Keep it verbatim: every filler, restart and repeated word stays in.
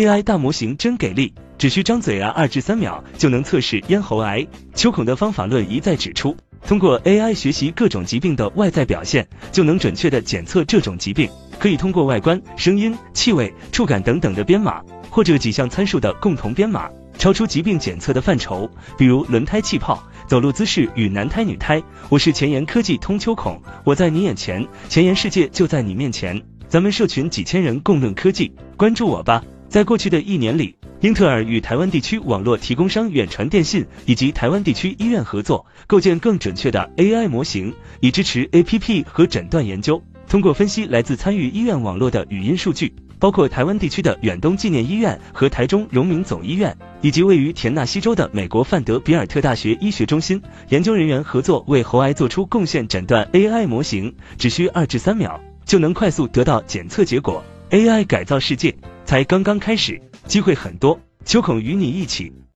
A I 大模型真给力，只需张嘴啊二至三秒就能测试咽喉癌。秋孔的方法论一再指出，通过 A I 学习各种疾病的外在表现，就能准确地检测这种疾病。可以通过外观、声音、气味、触感等等的编码，或者几项参数的共同编码，超出疾病检测的范畴，比如轮胎气泡、走路姿势与男胎女胎。我是前沿科技通秋孔，我在你眼前，前沿世界就在你面前。咱们社群几千人共论科技，关注我吧。在过去的一年里，英特尔与台湾地区网络提供商远传电信以及台湾地区医院合作，构建更准确的 A I 模型，以支持 A P P 和诊断研究。通过分析来自参与医院网络的语音数据，包括台湾地区的远东纪念医院和台中荣民总医院，以及位于田纳西州的美国范德比尔特大学医学中心，研究人员合作为喉癌做出贡献。诊断 A I 模型只需二至三秒就能快速得到检测结果。 A I 改造世界才刚刚开始，机会很多。秋孔与你一起